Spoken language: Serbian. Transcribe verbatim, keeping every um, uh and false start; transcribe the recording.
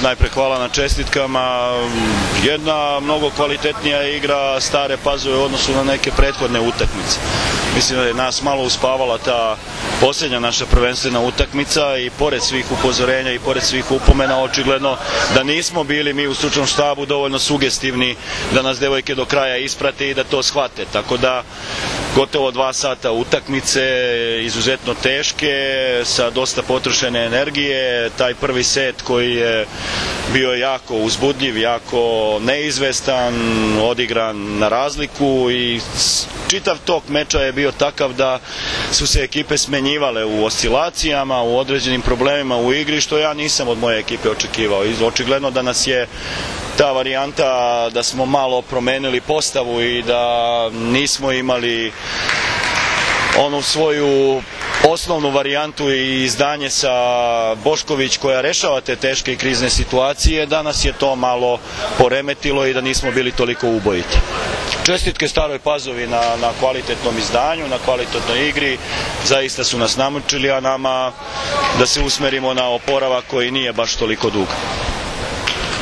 najpre hvala na čestitkama. Jedna mnogo kvalitetnija igra Stare Pazove u odnosu na neke prethodne utakmice. Mislim da je nas malo uspavala ta posljednja naša prvenstvena utakmica i pored svih upozorenja i pored svih upomena, očigledno da nismo bili mi u stručnom štabu dovoljno sugestivni da nas devojke do kraja isprate i da to shvate. Tako da gotovo dva sata utakmice, izuzetno teške, sa dosta potrošene energije. Taj prvi set koji je bio jako uzbudljiv, jako neizvestan, odigran na razliku i čitav tok meča je bio takav da su se ekipe smenjivale u oscilacijama, u određenim problemima u igri, što ja nisam od moje ekipe očekivao. Očigledno da nas je ta varijanta da smo malo promenili postavu i da nismo imali onu svoju osnovnu varijantu i izdanje sa Bošković koja rešava te teške i krizne situacije, danas je to malo poremetilo i da nismo bili toliko ubojiti. Čestitke Staroj Pazovi na, na kvalitetnom izdanju, na kvalitetnoj igri, zaista su nas namučili, a nama da se usmerimo na oporavak koji nije baš toliko dug.